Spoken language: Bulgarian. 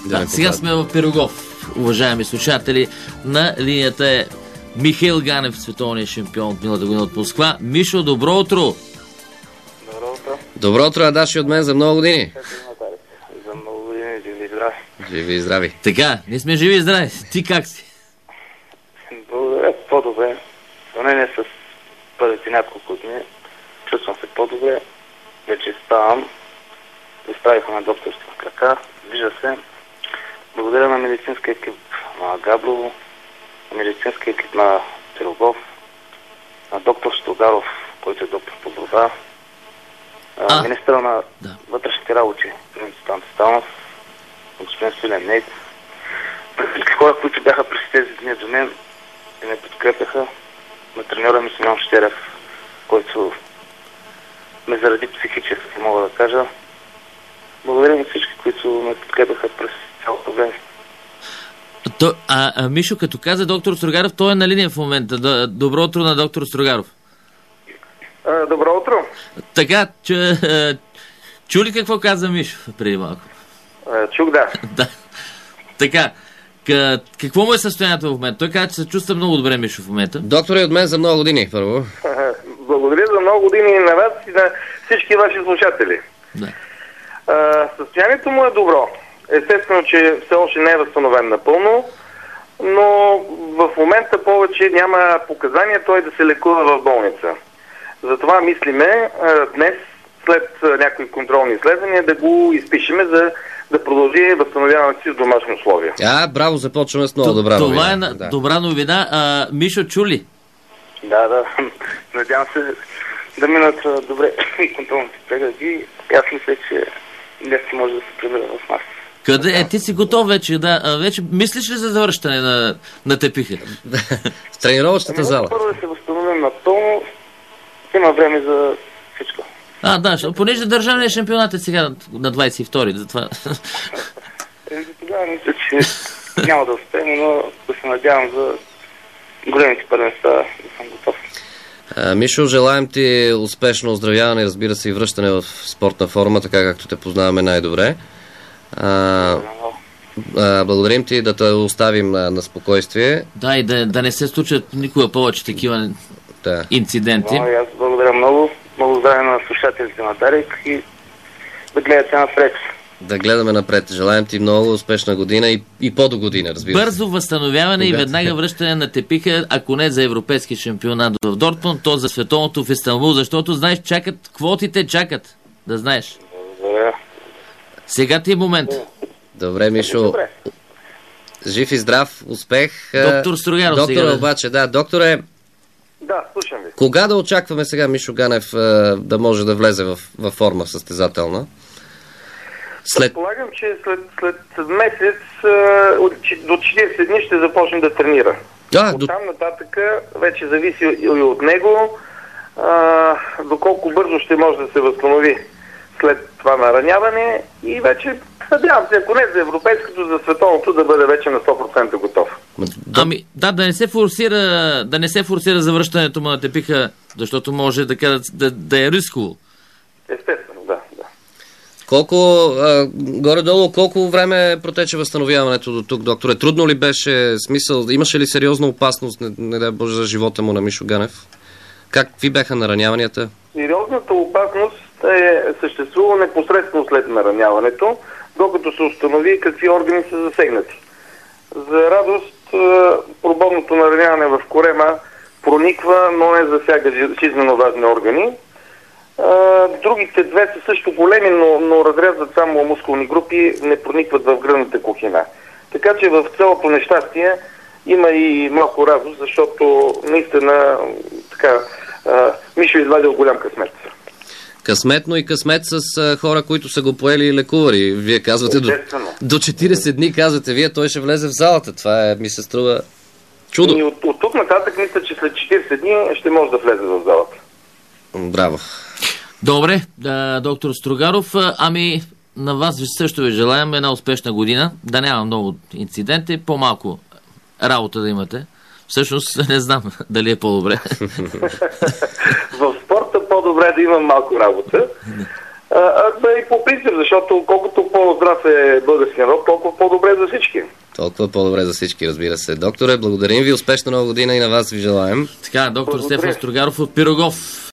Да, сега сме в Пирогов, уважаеми слушатели. На линията е Михаил Ганев, световният шампион от миналата година от Москва. Мишо, добро утро! Добро утро. Добро утро, Адаши, от мен за много години. За много години, живи и здрави. Живи и здрави. Така, ние сме живи и здрави. Ти как си? Благодаря, по-добре. Поне не с първите няколко дни. Чувствам се по-добре. Вече ставам. Изправиха на докторство в крака. Вижда се. Благодаря на медицинския екип на Габрово, на медицинския екип на Пирогов, на доктор Строгаров, който е доктор по борба, министъра на вътрешните работи, Цветан Цветанов, господин Свилен Нейт, всички хора, които бяха през тези дни до мен и ме подкрепяха, на треньора ми Симеон Щерев, който ме заради психически, мога да кажа. Благодаря на всички, които ме подкрепяха през цялото време. Мишо, като каза доктор Строгаров, той е на линия в момента. Добро утро на доктор Строгаров. Добро утро. Така, чули какво каза Мишо преди малко? Чух, да. Да. Така, какво му е състоянието в момента? Той каза, че се чувства много добре, Мишо, в момента. Доктор е от мен за много години, първо. Благодаря за много години и на вас и на всички ваши слушатели. Да. Състоянието му е добро. Естествено, че все още не е възстановен напълно, но в момента повече няма показания той да се лекува в болница. Затова мислиме днес, след някои контролни изследвания, да го изпишеме, за да продължи възстановяването си в домашни условия. Браво, започваме с много добра новина. Това е добра новина. Мишо, чули? Да. Надявам се да минат добре и контролните прегледи. Аз мисля, че днес може да се прибера в нас. Къде? Ти си готов вече, да. Вече мислиш ли за завръщане на тепиха? В тренировъчната зала. Първо да се възстановим напълно. Има време за всичко. Да, понеже държавният шампионат е сега на 22-ри. Затова... Тогава мисля, че няма да успеем, но да се надявам за големите първенства да съм готов. Мишо, желаем ти успешно оздравяване, разбира се, и връщане в спортна форма, така както те познаваме най-добре. Благодарим ти, да те оставим на спокойствие. Да, и да не се случат никога повече такива инциденти. Аз благодаря много. Много здраве на слушателите на Дарик и да гледате напред. Да гледаме напред. Желаем ти много успешна година и по-до година, разбира се. Бързо възстановяване и веднага връщане на тепиха, ако не за европейски шампионат в Дортмунд, то за световното в Истанбул, защото знаеш, квотите чакат. Да знаеш. Благодаря. Сега ти е момент. Добре, Мишо. Добре. Жив и здрав, успех. Доктор Строгаров сега. Доктор обаче, докторе. Да, слушам ви. Кога да очакваме сега Мишо Ганев да може да влезе в форма състезателна? Предполагам, че след месец до 40 дни ще започне да тренира. Оттам нататък вече зависи и от него доколко бързо ще може да се възстанови след това нараняване и вече надявам се, ако не за европейското, за световното да бъде вече на 100% готов. Да не се форсира завръщането му на тепиха, защото може да е рисково. Естествено, да. Горе-долу, колко време протече възстановяването до тук, докторе? Трудно ли беше? Смисъл, имаше ли сериозна опасност, не дай Боже, за живота му на Мишо Ганев? Какви бяха нараняванията? Сериозната опасност съществува непосредствено след нараняването, докато се установи какви органи са засегнати. За радост, пробовното нараняване в корема прониква, но не засяга жизненно важни органи. Другите две са също големи, но разрязват само мускулни групи, не проникват в гръдната кухина. Така че в цялото нещастие има и малко радост, защото наистина Мишо е извадил голям късмет. Късметно и късмет с хора, които са го поели и лекували. Вие казвате до 40 дни, казвате вие, той ще влезе в залата. Това ми се струва чудо. И от тук нататък мисля, че след 40 дни ще може да влезе в залата. Браво. Добре, доктор Строгаров, на вас също ви желаем една успешна година, да няма много инциденти, по-малко работа да имате. Всъщност не знам дали е по-добре. В спорта по-добре да имам малко работа. И по принцип, защото колкото по-здрав е българския народ, толкова по-добре за всички. Толкова по-добре за всички, разбира се. Докторе, благодарим ви, успешна нова година и на вас ви желаем. Така, доктор Благодаря. Стефан Стругаров от Пирогов.